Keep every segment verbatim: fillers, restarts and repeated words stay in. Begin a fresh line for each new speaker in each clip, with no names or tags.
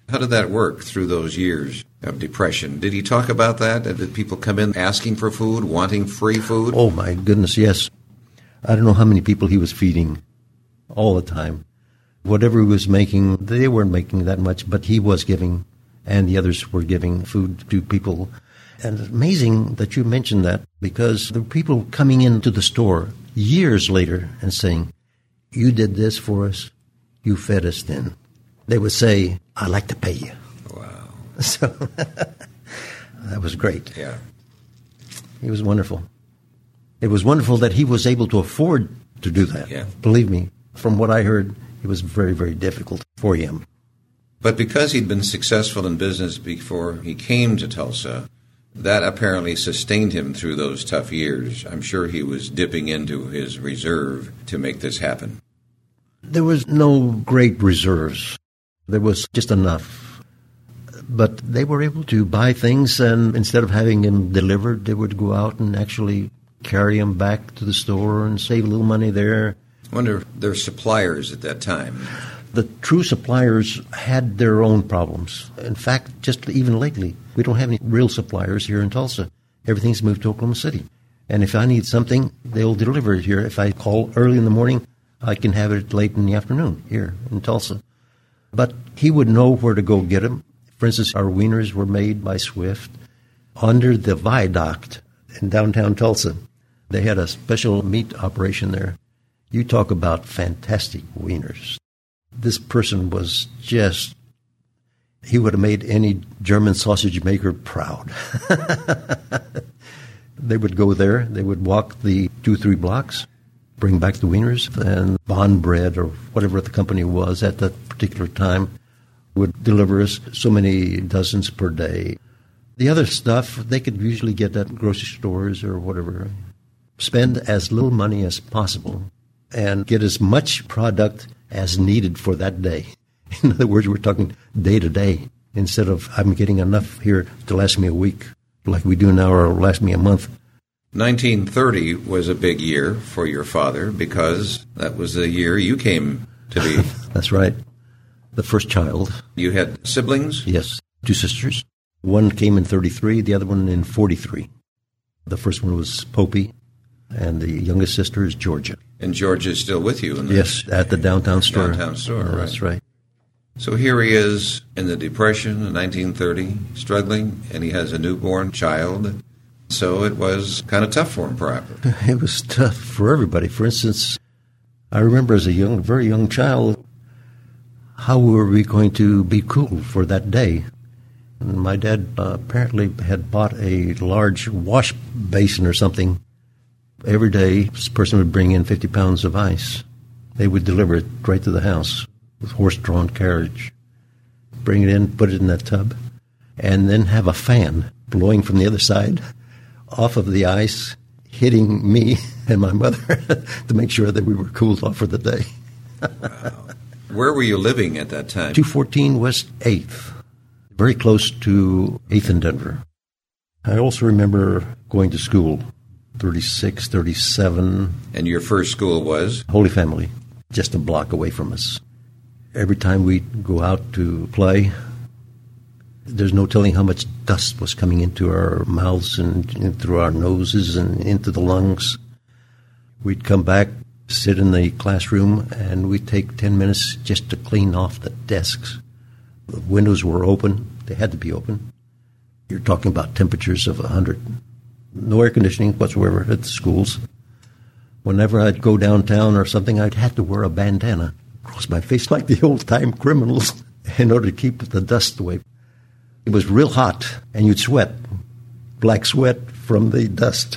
How did that work through those years of depression? Did he talk about that? Did people come in asking for food, wanting free food?
Oh, my goodness, yes. I don't know how many people he was feeding all the time. Whatever he was making, they weren't making that much, but he was giving, and the others were giving food to people. And it's amazing that you mentioned that, because there were people coming into the store years later and saying, "You did this for us. You fed us then." They would say, "I'd like to pay you."
Wow.
So that was great.
Yeah.
He was wonderful. It was wonderful that he was able to afford to do that.
Yeah.
Believe me, from what I heard, it was very, very difficult for him.
But because he'd been successful in business before he came to Tulsa, that apparently sustained him through those tough years. I'm sure he was dipping into his reserve to make this happen.
There was no great reserves. There was just enough. But they were able to buy things, and instead of having them delivered, they would go out and actually carry them back to the store and save a little money there.
I wonder if their suppliers at that time.
The true suppliers had their own problems. In fact, just even lately, we don't have any real suppliers here in Tulsa. Everything's moved to Oklahoma City. And if I need something, they'll deliver it here. If I call early in the morning, I can have it late in the afternoon here in Tulsa. But he would know where to go get them. For instance, our wieners were made by Swift under the viaduct in downtown Tulsa. They had a special meat operation there. You talk about fantastic wieners. This person was just, he would have made any German sausage maker proud. They would go there, they would walk the two, three blocks, bring back the wieners, and Bond Bread, or whatever the company was at that particular time, would deliver us so many dozens per day. The other stuff, they could usually get at grocery stores or whatever. Spend as little money as possible and get as much product as needed for that day. In other words, we're talking day to day, instead of I'm getting enough here to last me a week, like we do now, or last me a month.
nineteen thirty was a big year for your father because that was the year you came to be.
That's right. The first child.
You had siblings?
Yes, two sisters. One came in thirty-three, the other one in forty-three. The first one was Popey, and the youngest sister is Georgia.
And Georgia is still with you? In the
yes, at the downtown store.
Downtown store,
uh,
right.
That's right.
So here he is in the Depression in nineteen thirty, struggling, and he has a newborn child. So it was kind of tough for him, probably.
It was tough for everybody. For instance, I remember as a young, very young child, how were we going to be cool for that day? And my dad uh, apparently had bought a large wash basin or something. Every day, this person would bring in fifty pounds of ice. They would deliver it right to the house with horse-drawn carriage. Bring it in, put it in that tub, and then have a fan blowing from the other side off of the ice, hitting me and my mother to make sure that we were cooled off for the day.
Wow. Where were you living at that time?
two fourteen West eighth, very close to eighth and Denver. I also remember going to school, thirty-six, thirty-seven.
And your first school was?
Holy Family, just a block away from us. Every time we'd go out to play, there's no telling how much dust was coming into our mouths and, and through our noses and into the lungs. We'd come back, sit in the classroom, and we'd take ten minutes just to clean off the desks. The windows were open. They had to be open. You're talking about temperatures of one hundred. No air conditioning whatsoever at the schools. Whenever I'd go downtown or something, I'd have to wear a bandana across my face like the old-time criminals in order to keep the dust away. It was real hot, and you'd sweat, black sweat from the dust.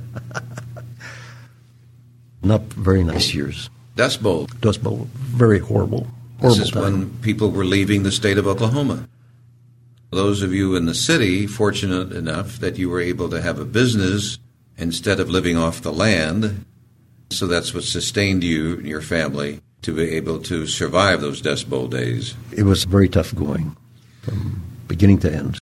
Not very nice years.
Dust Bowl.
Dust Bowl, very horrible. horrible
This is
time.
when people were leaving the state of Oklahoma. Those of you in the city, fortunate enough that you were able to have a business instead of living off the land, so that's what sustained you and your family to be able to survive those Dust Bowl days.
It was very tough going from beginning to end.